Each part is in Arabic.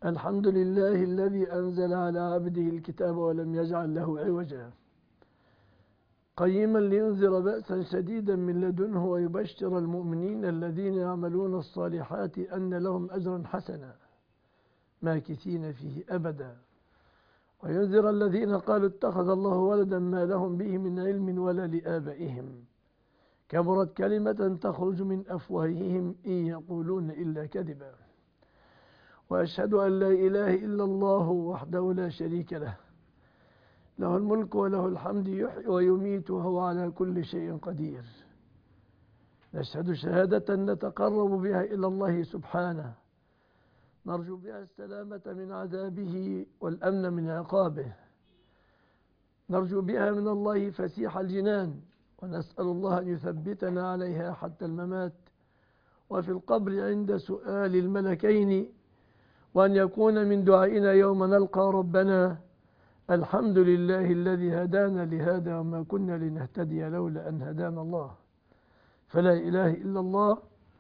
الحمد لله الذي أنزل على عبده الكتاب ولم يجعل له عوجا قيما لينذر بأسا شديدا من لدنه ويبشر المؤمنين الذين يعملون الصالحات أن لهم أجرا حسنا ماكثين فيه أبدا وينذر الذين قالوا اتخذ الله ولدا ما لهم به من علم ولا لآبائهم كبرت كلمة تخرج من أفواههم إن يقولون إلا كذبا وأشهد أن لا إله إلا الله وحده لا شريك له له الملك وله الحمد يحيي ويميت وهو على كل شيء قدير نشهد شهادة نتقرب بها إلى الله سبحانه نرجو بها السلامة من عذابه والأمن من عقابه نرجو بها من الله فسيح الجنان ونسأل الله أن يثبتنا عليها حتى الممات وفي القبر عند سؤال الملكين وأن يكون من دعائنا يوم نلقى ربنا الحمد لله الذي هدانا لهذا وما كنا لنهتدي لولا أن هدانا الله فلا إله إلا الله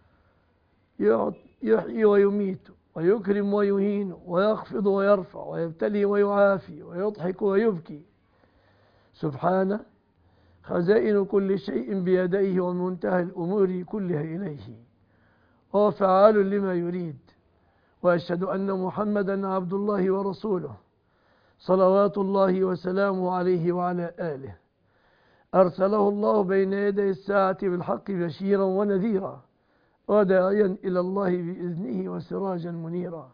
يحيي ويميت ويكرم ويهين ويخفض ويرفع ويبتلي ويعافي ويضحك ويبكي سبحانه خزائن كل شيء بيديه ومنتهى الأمور كلها إليه هو فعال لما يريد وأشهد أن محمدا عبد الله ورسوله صلوات الله وسلامه عليه وعلى آله أرسله الله بين يدي الساعة بالحق بشيرا ونذيرا وداعيا إلى الله بإذنه وسراجا منيرا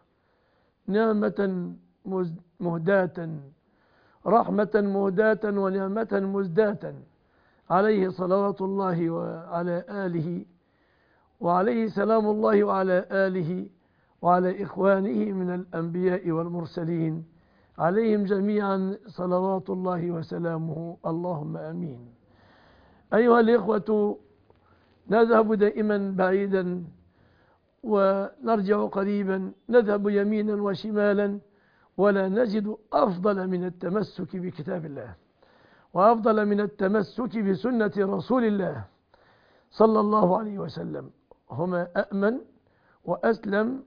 نعمة مهداة رحمة مهداة ونعمة مزداة عليه صلوات الله وعلى آله وعليه سلام الله وعلى آله وعلى إخوانه من الأنبياء والمرسلين عليهم جميعا صلوات الله وسلامه اللهم أمين. أيها الإخوة نذهب دائما بعيدا ونرجع قريبا نذهب يمينا وشمالا ولا نجد أفضل من التمسك بكتاب الله وأفضل من التمسك بسنة رسول الله صلى الله عليه وسلم هما أأمن وأسلم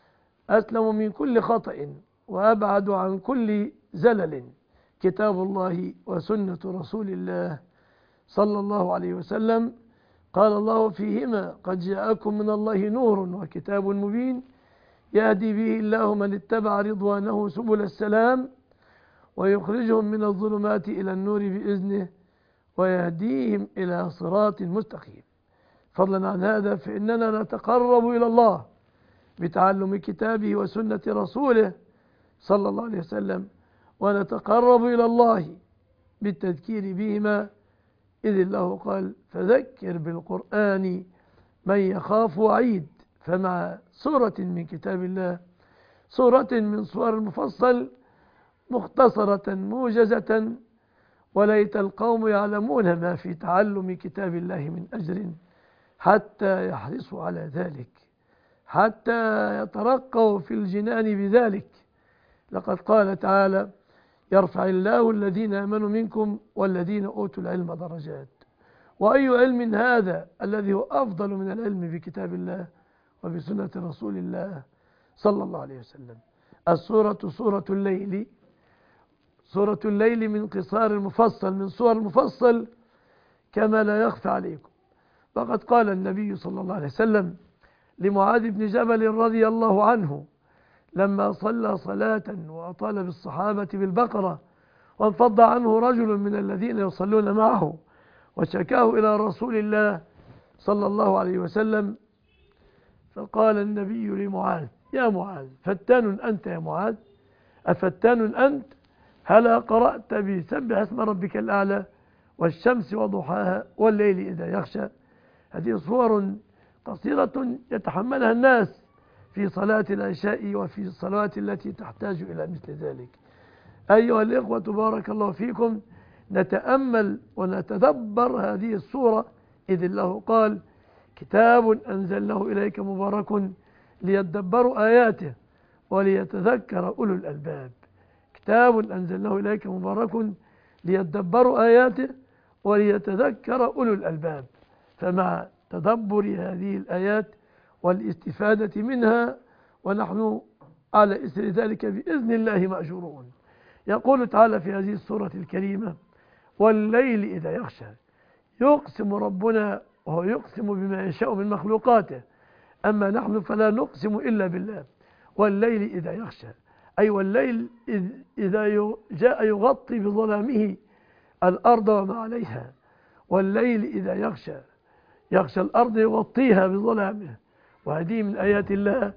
من كل خطأ وأبعد عن كل زلل كتاب الله وسنة رسول الله صلى الله عليه وسلم قال الله فيهما قد جاءكم من الله نور وكتاب مبين يهدي به الله من اتبع رضوانه سبل السلام ويخرجهم من الظلمات إلى النور بإذنه ويهديهم إلى صراط مستقيم. فضلا عن هذا فإننا نتقرب إلى الله بتعلم كتابه وسنة رسوله صلى الله عليه وسلم ونتقرب إلى الله بالتذكير بهما إذ الله قال فذكر بالقرآن من يخاف وعيد. فمع سورة من كتاب الله سورة من سور المفصل مختصرة موجزة وليت القوم يعلمون ما في تعلم كتاب الله من أجر حتى يحرصوا على ذلك حتى يترقوا في الجنان بذلك. لقد قال تعالى يرفع الله الذين آمنوا منكم والذين أوتوا العلم درجات. وأي علم هذا الذي هو أفضل من العلم بكتاب الله وبسنة رسول الله صلى الله عليه وسلم. السورة سورة الليل من قصار المفصل من سور المفصل كما لا يخفى عليكم. فقد قال النبي صلى الله عليه وسلم لمعاذ بن جبل رضي الله عنه لما صلى صلاة وأطال بالصحابة بالبقرة وانفض عنه رجل من الذين يصلون معه وشكاه إلى رسول الله صلى الله عليه وسلم فقال النبي لمعاذ يا معاذ فتان أنت يا معاذ أفتان أنت هلا قرأت بسبح اسم ربك الأعلى والشمس وضحاها والليل إذا يغشى. هذه صور قصيرة يتحملها الناس في صلاة العشاء وفي الصلوات التي تحتاج إلى مثل ذلك. أيها الإخوة بارك الله فيكم نتأمل ونتدبر هذه السورة إذ الله قال كتاب أنزلناه إليك مبارك ليدبروا آياته وليتذكر أولو الألباب. كتاب أنزلناه إليك مبارك ليدبروا آياته وليتذكر أولو الألباب. فمع تدبر هذه الآيات والاستفادة منها ونحن على إثر ذلك بإذن الله مأجورون. يقول تعالى في هذه السورة الكريمة: والليل إذا يغشى. يقسم ربنا وهو يقسم بما يشاء من مخلوقاته، أما نحن فلا نقسم إلا بالله. والليل إذا يغشى، أي والليل إذا جاء يغطي بظلامه الأرض وما عليها. والليل إذا يغشى الأرض يغطيها بظلامه، وهذه من آيات الله.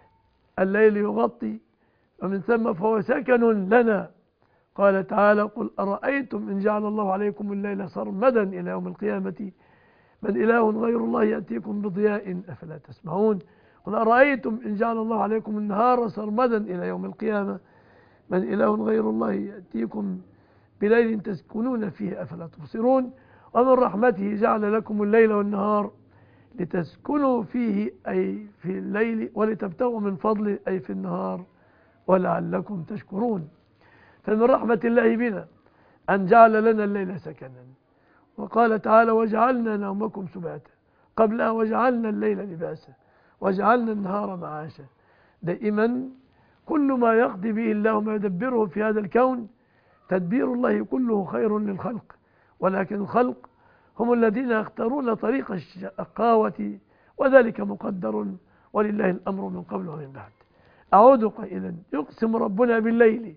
الليل يغطي، ومن ثم فهو سكن لنا. قال تعالى: قل أرأيتم إن جعل الله عليكم الليل سرمدا إلى يوم القيامة من إله غير الله يأتيكم بضياء أفلا تسمعون. قل أرأيتم إن جعل الله عليكم النهار سرمدا إلى يوم القيامة من إله غير الله يأتيكم بليل تسكنون فيه أفلا تبصرون. ومن رحمته جعل لكم الليل والنهار لتسكنوا فيه أي في الليل ولتبتغوا من فضله أي في النهار ولعلكم تشكرون. فمن رحمة الله بنا أن جعل لنا الليل سكنا. وقال تعالى: وجعلنا نومكم سباتا، قبلها وجعلنا الليل لباسا وجعلنا النهار معاشا. دائما كل ما يقضي به الله ما يدبره في هذا الكون تدبير الله كله خير للخلق، ولكن الخلق هم الذين يختارون طريق الشقاوة، وذلك مقدر، ولله الأمر من قبل ومن بعد. أعود قائلا: يقسم ربنا بالليل،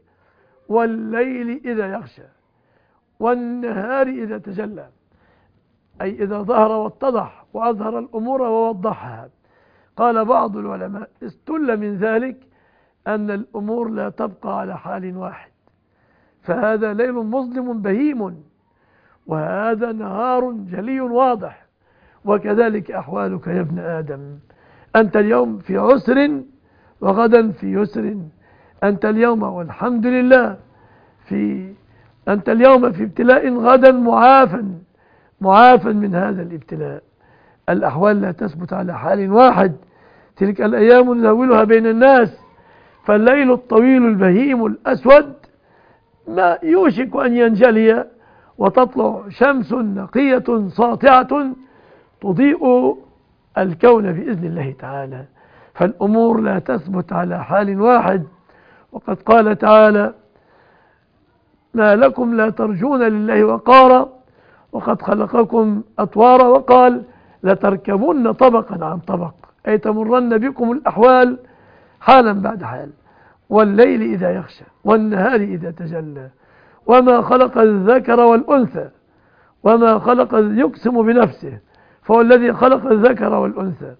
والليل إذا يغشى، والنهار إذا تجلى، أي إذا ظهر واتضح وأظهر الأمور ووضحها. قال بعض العلماء: استل من ذلك أن الأمور لا تبقى على حال واحد، فهذا ليل مظلم بهيم، وهذا نهار جلي واضح، وكذلك أحوالك يا ابن آدم. أنت اليوم في عسر وغدا في يسر، أنت اليوم والحمد لله أنت اليوم في ابتلاء، غدا معافى من هذا الابتلاء. الأحوال لا تثبت على حال واحد، تلك الأيام نداولها بين الناس. فالليل الطويل البهيم الأسود ما يوشك أن ينجلي وتطلع شمس نقية ساطعة تضيء الكون بإذن الله تعالى. فالأمور لا تثبت على حال واحد. وقد قال تعالى: ما لكم لا ترجون لله وقارا وقد خلقكم أطوارا. وقال: لتركبن طبقا عن طبق، أي تمرن بكم الأحوال حالا بعد حال. والليل إذا يغشى، والنهار إذا تجلى، وما خلق الذكر والأنثى. وما خلق، يقسم بنفسه، فهو الذي خلق الذكر والأنثى.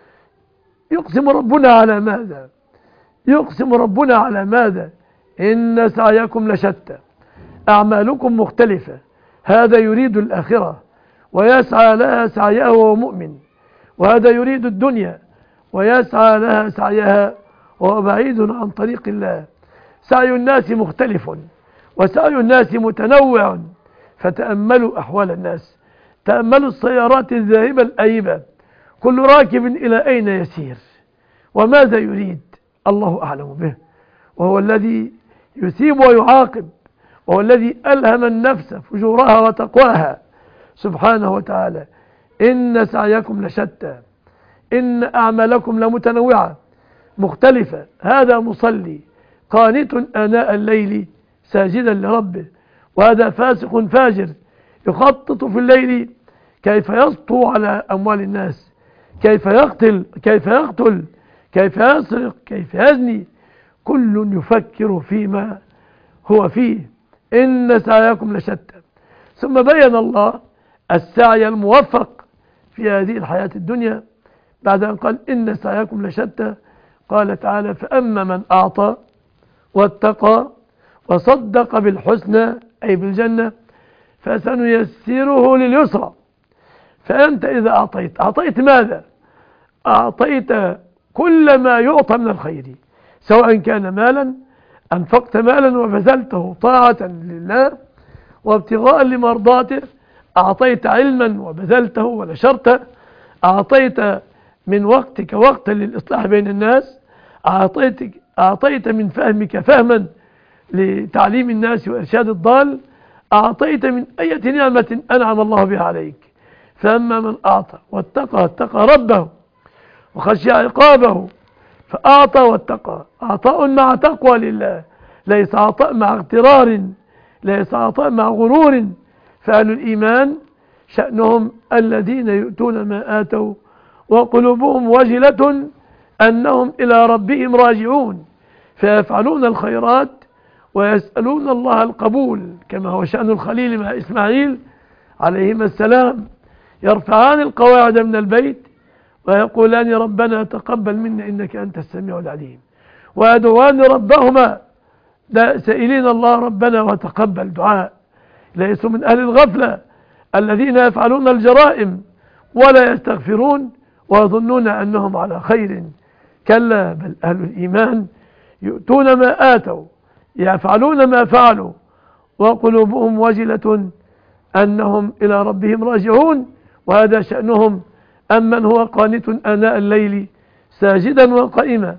يقسم ربنا على ماذا؟ يقسم ربنا على ماذا؟ إن سعيكم لشتى، أعمالكم مختلفة. هذا يريد الآخرة ويسعى لها سعيها وهو مؤمن، وهذا يريد الدنيا ويسعى لها سعيها وهو بعيد عن طريق الله. سعي الناس مختلف وسعي الناس متنوع. فتأملوا أحوال الناس، تأملوا السيارات الذاهبة الآيبة، كل راكب إلى أين يسير وماذا يريد؟ الله أعلم به، وهو الذي يثيب ويعاقب، وهو الذي ألهم النفس فجورها وتقواها سبحانه وتعالى. إن سعيكم لشتى، إن أعمالكم لمتنوعة مختلفة. هذا مصلي قانت آناء الليل ساجدا لربه، وهذا فاسق فاجر يخطط في الليل كيف يسطو على أموال الناس، كيف يقتل، كيف يسرق، كيف يزني. كل يفكر فيما هو فيه. إن سعيكم لشتى. ثم بين الله السعي الموفق في هذه الحياة الدنيا بعد أن قال: إن سعيكم لشتى. قال تعالى: فأما من أعطى واتقى وصدق بالحسنى، أي بالجنة، فسنيسره لليسرى. فأنت إذا أعطيت ماذا؟ أعطيت كل ما يعطى من الخير، سواء كان مالا، أنفقت مالا وبذلته طاعة لله وابتغاء لمرضاته، أعطيت علما وبذلته ونشرته، أعطيت من وقتك وقتا للإصلاح بين الناس، أعطيت من فهمك فهما لتعليم الناس وإرشاد الضال، أعطيت من أي نعمة أنعم الله بها عليك. فأما من أعطى واتقى ربه وخشي عقابه فأعطى واتقى، عطاء مع تقوى لله، ليس عطاء مع اغترار، ليس عطاء مع غرور. فأهل الإيمان شأنهم الذين يؤتون ما آتوا وقلوبهم وجلة أنهم إلى ربهم راجعون، فيفعلون الخيرات ويسألون الله القبول، كما هو شأن الخليل مع إسماعيل عليهما السلام، يرفعان القواعد من البيت ويقولان ربنا تقبل منا إنك أنت السميع العليم، ويدعوان ربهما سائلين الله ربنا وتقبل دعاء. ليسوا من أهل الغفلة الذين يفعلون الجرائم ولا يستغفرون ويظنون أنهم على خير، كلا، بل أهل الإيمان يؤتون ما آتوا، يفعلون ما فعلوا، وقلوبهم وجلة أنهم إلى ربهم راجعون، وهذا شأنهم. أمن هو قانت آناء الليل ساجدا وقائما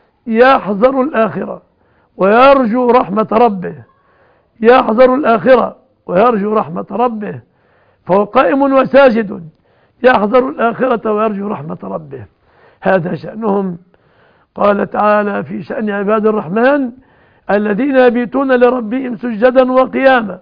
يحذر الآخرة ويرجو رحمة ربه، يحذر الآخرة ويرجو رحمة ربه، فهو قائم وساجد يحذر الآخرة ويرجو رحمة ربه، هذا شأنهم. قال تعالى في شأن عباد الرحمن الذين يبيتون لربهم سجدا وقياما،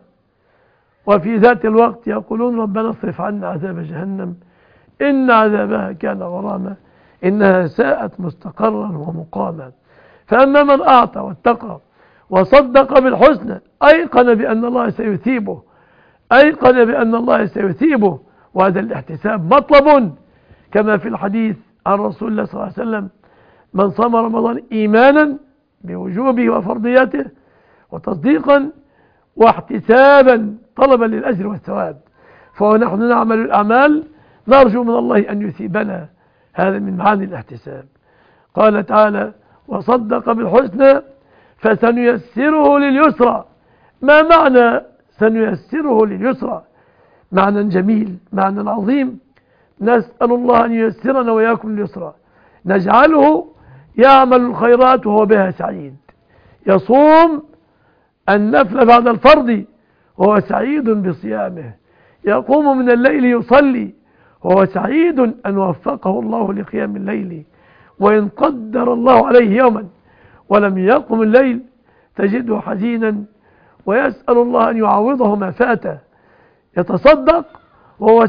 وفي ذات الوقت يقولون ربنا اصرف عنا عذاب جهنم إن عذابها كان غراما إنها ساءت مستقرا ومقاما. فأما من أعطى واتقى وصدق بالحسنى أيقن بأن الله سيثيبه، أيقن بأن الله سيثيبه، وهذا الاحتساب مطلب، كما في الحديث عن رسول الله صلى الله عليه وسلم: من صام رمضان إيمانا بوجوبه وفرضيته وتصديقا واحتسابا طلبا للأجر والثواب، فنحن نعمل الأعمال نرجو من الله أن يثيبنا، هذا من معاني الاحتساب. قال تعالى: وصدق بالحسنى فسنيسره لليسرى. ما معنى سنيسره لليسرى؟ معنى جميل، معنى عظيم. نسأل الله أن ييسرنا وإياكم اليسرى، نجعله يعمل الخيرات وهو بها سعيد، يصوم النفل بعد الفرض وهو سعيد بصيامه، يقوم من الليل يصلي وهو سعيد أن وفقه الله لقيام الليل، وإن قدر الله عليه يوما ولم يقم الليل تجده حزينا ويسأل الله أن يعوضه ما فاته، يتصدق وهو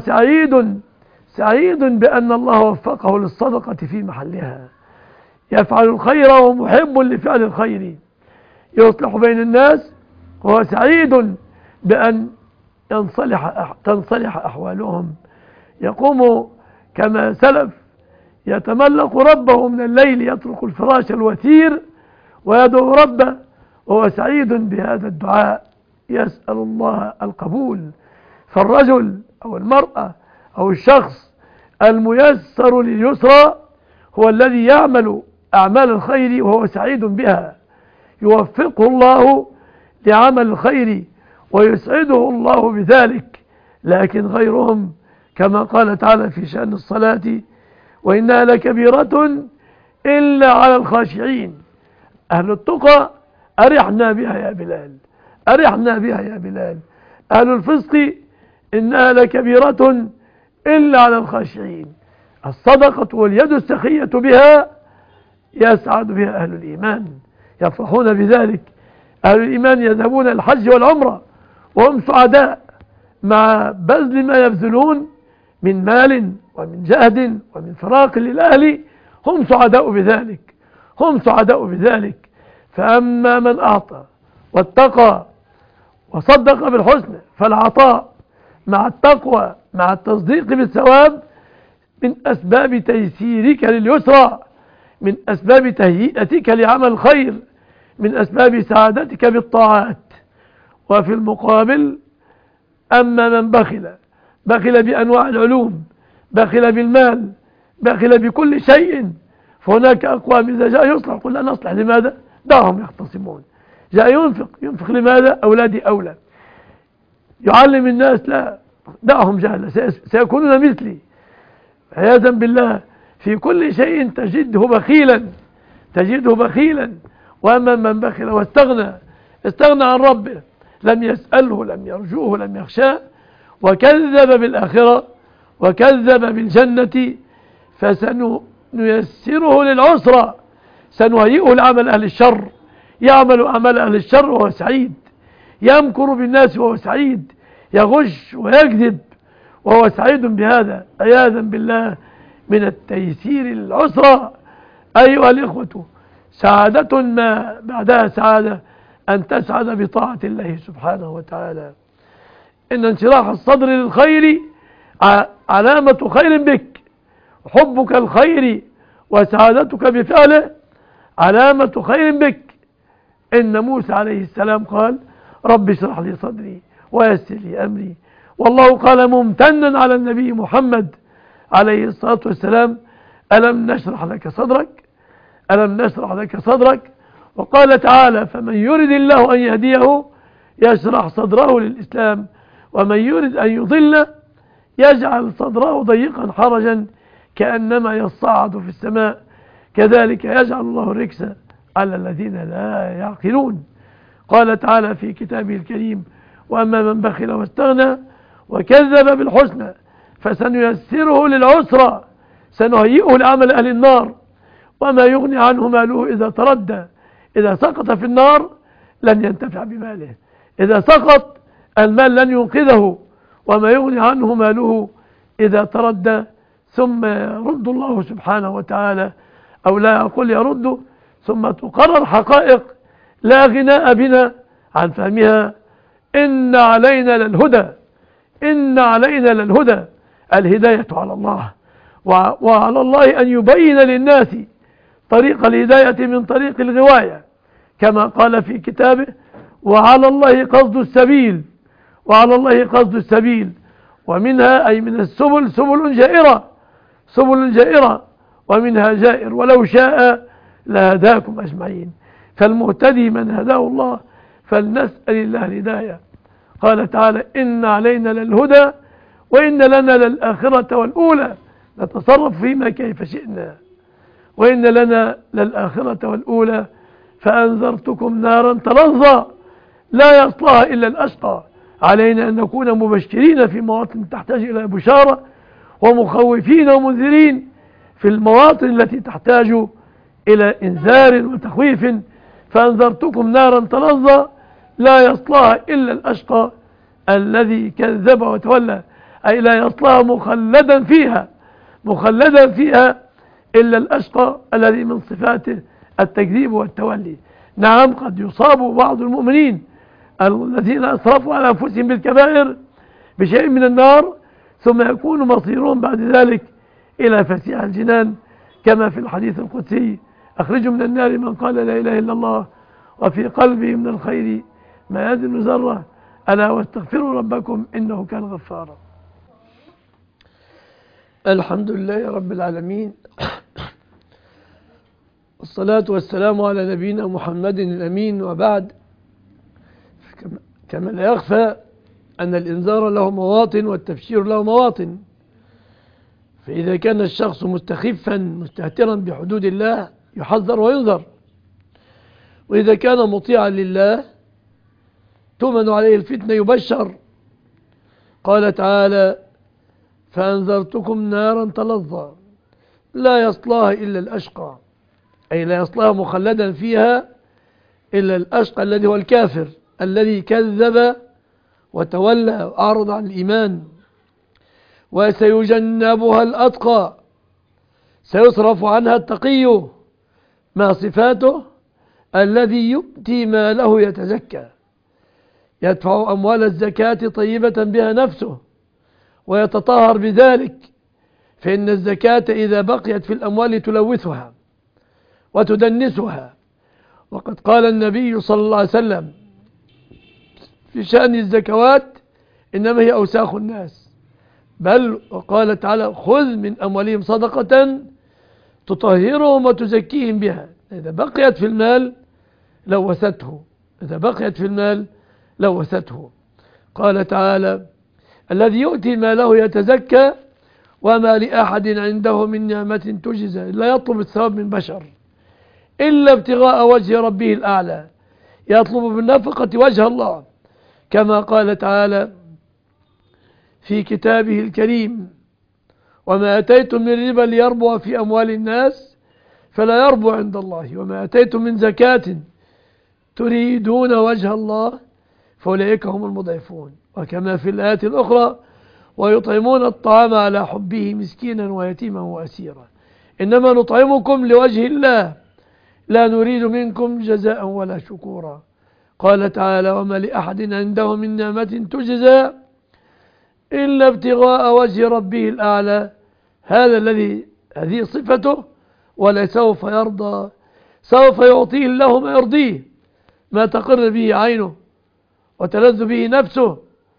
سعيد بأن الله وفقه للصدقة في محلها، يفعل الخير وهو محب لفعل الخير، يصلح بين الناس وهو سعيد بأن تنصلح أحوالهم، يقوم كما سلف يتملق ربه من الليل، يترك الفراش الوثير ويدعو ربه وهو سعيد بهذا الدعاء، يسأل الله القبول. فالرجل أو المرأة أو الشخص الميسر لليسرى هو الذي يعمل أعمال الخير وهو سعيد بها، يوفقه الله لعمل الخير ويسعده الله بذلك. لكن غيرهم كما قال تعالى في شأن الصلاة: وإنها لكبيرة إلا على الخاشعين. أهل التقى أرحنا بها يا بلال، أرحنا بها يا بلال. أهل الفسق إنها لكبيرة إلا على الخاشعين. الصدقة واليد السخية بها يسعد بها أهل الإيمان، يفرحون بذلك. أهل الإيمان يذهبون الحج والعمرة وهم سعداء مع بذل ما يبذلون من مال ومن جهد ومن فراق للأهل، هم سعداء بذلك، هم سعداء بذلك. فأما من أعطى واتقى وصدق بالحسنى فالعطاء مع التقوى مع التصديق بالثواب من أسباب تيسيرك لليسرى، من أسباب تهيئتك لعمل الخير، من أسباب سعادتك بالطاعات. وفي المقابل أما من بخل بأنواع العلوم، بخل بالمال، بخل بكل شيء، فهناك أقوام إذا جاء يصلح قل لا نصلح، لماذا؟ دعهم يختصمون. جاء ينفق لماذا؟ أولادي أولى. يعلم الناس، لا، دعهم جهلا سيكونون مثلي. عياذا بالله في كل شيء تجده بخيلا. وأما من بخل واستغنى، استغنى عن ربه، لم يسأله، لم يرجوه، لم يخشاه، وكذب بالآخرة وكذب بالجنة، فسنيسره للعسرى. سنهيئه لعمل أهل الشر، يعمل أعمال أهل الشر وهو سعيد، يمكر بالناس وهو سعيد، يغش ويكذب وهو سعيد بهذا، عياذا بالله من التيسير العسرى. أيها الإخوة، سعادة ما بعدها سعادة أن تسعد بطاعة الله سبحانه وتعالى. إن انشراح الصدر للخير علامة خير بك، حبك الخير وسعادتك بفعله علامة خير بك. إن موسى عليه السلام قال رب اشرح لي صدري ويسر لي أمري، والله قال ممتنا على النبي محمد عليه الصلاة والسلام ألم نشرح لك صدرك، ألم نشرح لك صدرك. وقال تعالى فمن يرد الله أن يهديه يشرح صدره للإسلام، ومن يرد أن يضل يجعل صدره ضيقا حرجا كأنما يصعد في السماء، كذلك يجعل الله الرجس على الذين لا يعقلون. قال تعالى في كتابه الكريم وأما من بخل واستغنى وكذب بالحسنى فسنيسره للعسرى، سنهيئه لعمل أهل النار، وما يغني عنه ماله إذا تردى. إذا سقط في النار لن ينتفع بماله، إذا سقط المال لن ينقذه، وما يغني عنه ماله إذا تردى. ثم يرد الله سبحانه وتعالى، أو لا أقول يرد، ثم تقرر حقائق لا غناء بنا عن فهمها. إن علينا للهدى، إن علينا للهدى، الهداية على الله، وعلى الله أن يبين للناس طريق الهداية من طريق الغواية، كما قال في كتابه وعلى الله قصد السبيل، وعلى الله قصد السبيل. ومنها أي من السبل سبل جائرة، سبل جائرة، ومنها جائر، ولو شاء لهداكم أجمعين. فالمهتدي من هداه الله، فلنسأل الله الهداية. قال تعالى إن علينا للهدى وإن لنا للآخرة والأولى، نتصرف فيما كيف شئنا، وإن لنا للآخرة والأولى. فأنذرتكم نارا تلظى لا يصلاها إلا الأشقى. علينا أن نكون مبشرين في مواطن تحتاج إلى بشارة، ومخوفين ومنذرين في المواطن التي تحتاج إلى إنذار وتخويف. فأنذرتكم نارا تلظى لا يصلاها إلا الأشقى الذي كذب وتولى، أي لا يصلاها مخلدا فيها، مخلدا فيها إلا الأشقى الذي من صفاته التكذيب والتولي. نعم، قد يصاب بعض المؤمنين الذين أسرفوا على أنفسهم بالكبائر بشيء من النار، ثم يكون مصيرهم بعد ذلك إلى فسيح الجنان، كما في الحديث القدسي أخرجوا من النار من قال لا إله إلا الله وفي قلبه من الخير ما يزن ذرة، ألا واستغفروا ربكم إنه كان غفارا. الحمد لله رب العالمين، والصلاة والسلام على نبينا محمد الأمين. وبعد، كما لا يخفى أن الإنذار له مواطن والتبشير له مواطن. فإذا كان الشخص مستخفا مستهترا بحدود الله يحذر وينذر، وإذا كان مطيعا لله تؤمن عليه الفتنة يبشر. قال تعالى فأنذرتكم نارا تلظى لا يصلاها إلا الأشقى، أي لا يصلاها مخلدا فيها إلا الأشقى الذي هو الكافر الذي كذب وتولى وأعرض عن الإيمان. وسيجنبها الأتقى، سيصرف عنها التقي مع صفاته الذي يؤتي ماله يتزكى، يدفع أموال الزكاة طيبة بها نفسه ويتطهر بذلك، فإن الزكاة إذا بقيت في الأموال تلوثها وتدنسها. وقد قال النبي صلى الله عليه وسلم في شأن الزكوات إنما هي أوساخ الناس، بل وقال تعالى خذ من أموالهم صدقة تطهرهم وتزكيهم بها. إذا بقيت في المال لوثته، إذا بقيت في المال لوثته. قال تعالى الذي يؤتي ماله يتزكى وما لأحد عنده من نعمة تجزى، لا يطلب الثواب من بشر إلا ابتغاء وجه ربه الأعلى، يطلب بالنفقة وجه الله، كما قال تعالى في كتابه الكريم وما أتيتم من ربا ليربو في أموال الناس فلا يربو عند الله. وما أتيتم من زكاة تريدون وجه الله فأولئك هم المضعفون. وكما في الآيات الأخرى ويطعمون الطعام على حبه مسكينا ويتيما وأسيرا إنما نطعمكم لوجه الله لا نريد منكم جزاء ولا شكورا. قال تعالى وما لأحد عنده من نعمة تجزى إلا ابتغاء وجه ربه الأعلى. هذه صفته ولسوف يرضى، سوف يعطيه الله ما يرضيه، ما تقر به عينه وتلذ به نفسه،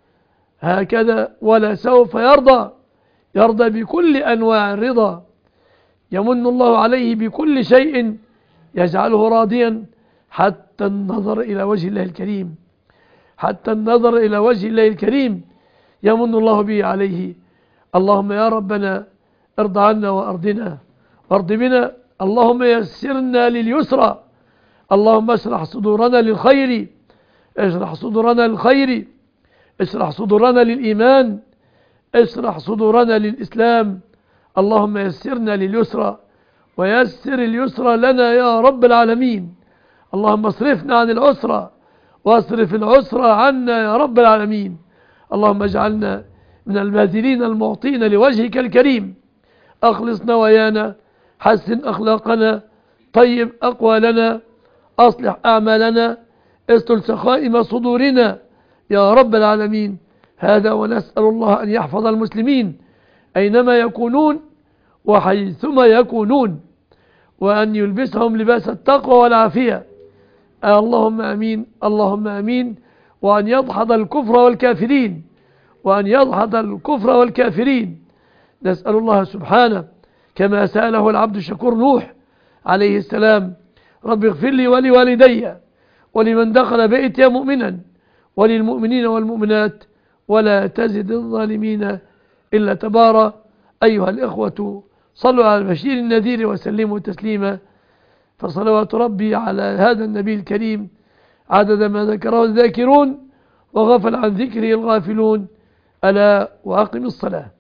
هكذا ولسوف يرضى بكل أنواع الرضا. يمن الله عليه بكل شيء يجعله راضيا حتى النظر إلى وجه الله الكريم، حتى النظر إلى وجه الله الكريم يمن الله به عليه. اللهم يا ربنا ارض عنا وأرضنا وارض بنا. اللهم يسرنا لليسرى. اللهم اشرح صدورنا للخير، اشرح صدورنا للخير، اشرح صدورنا للإيمان، اشرح صدورنا للإسلام. اللهم يسرنا لليسرى ويسر اليسرى لنا يا رب العالمين. اللهم اصرفنا عن العسرى واصرف العسرى عنا يا رب العالمين. اللهم اجعلنا من الباذلين المعطين لوجهك الكريم. أخلص نوايانا، حسن أخلاقنا، طيب أقوالنا، أصلح أعمالنا، استر سخائم صدورنا يا رب العالمين. هذا ونسأل الله أن يحفظ المسلمين أينما يكونون وحيثما يكونون، وأن يلبسهم لباس التقوى والعافية. اللهم أمين، اللهم أمين. وأن يدحض الكفر والكافرين، وأن يدحض الكفر والكافرين. نسأل الله سبحانه كما سأله العبد الشكور نوح عليه السلام رب اغفر لي ولوالدي ولمن دخل بيتي مؤمنا وللمؤمنين والمؤمنات ولا تزد الظالمين إلا تبارا. أيها الإخوة صلوا على البشير النذير وسلموا تسليما. فصلوات ربي على هذا النبي الكريم عدد ما ذكره الذاكرون وغفل عن ذكره الغافلون. ألا وأقم الصلاة.